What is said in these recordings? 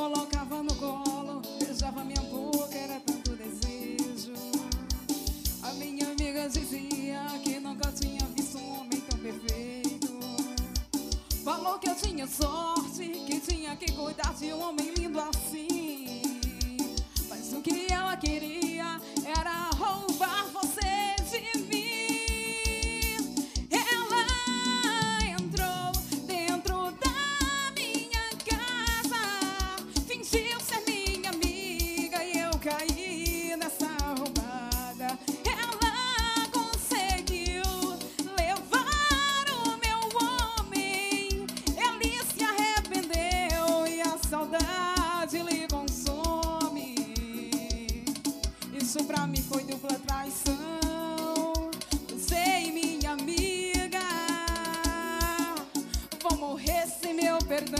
colocava no colo, beijava minha boca, era tanto desejo. A minha amiga dizia que nunca tinha visto um homem tão perfeito. Falou que eu tinha sorte, que tinha que cuidar de um homem lindo assim. Mas o que ela queria era roubar você de mim. Ela entrou dentro da minha casa, fingiu ser minha amiga e eu caí nessa roubada. Ela conseguiu levar o meu homem, ele se arrependeu e a saudade lhe consome. Isso pra mim foi dupla traição. Você e minha amiga vão morrer sem meu perdão.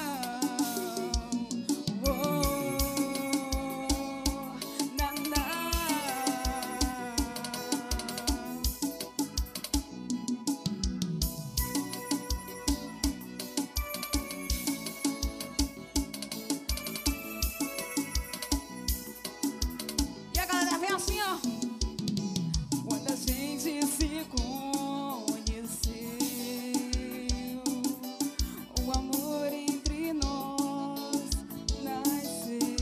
E a galera vem assim, ó. Quando a gente se conheceu, o amor entre nós nasceu.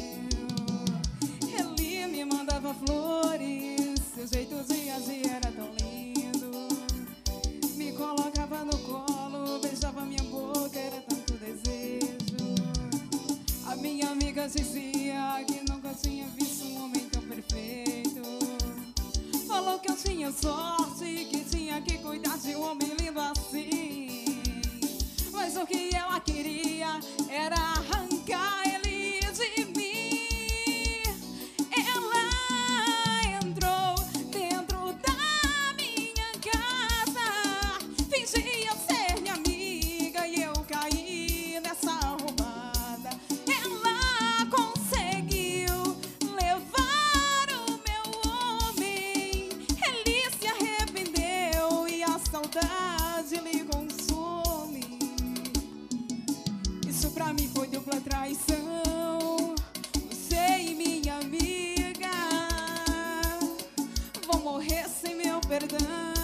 Ele me mandava flores, seu jeito de agir era tão lindo. Me colocava no colo, beijava minha boca, era tanto desejo. A minha amiga dizia que nunca tinha visto um homem tão perfeito. Falou que eu tinha sorte, que tinha que cuidar de um homem lindo assim. Mas o que ela queria era arrancar ele de mim. Ela entrou dentro da minha casa, fingia ser minha amiga e eu caí nessa roubada. Ela conseguiu levar o meu homem, ele se arrependeu e a saudade lhe consome. Isso pra mim foi dupla traição. Você e minha amiga vão morrer sem meu perdão.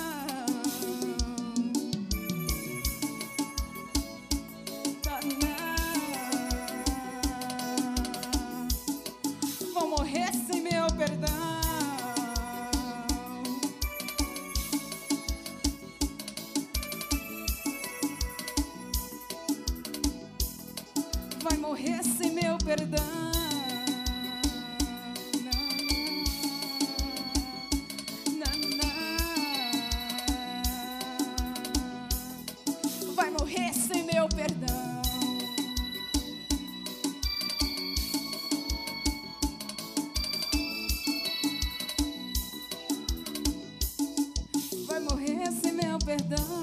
Vão morrer sem meu perdão. Vai morrer sem meu perdão. Vai morrer sem meu perdão. Vai morrer sem meu perdão.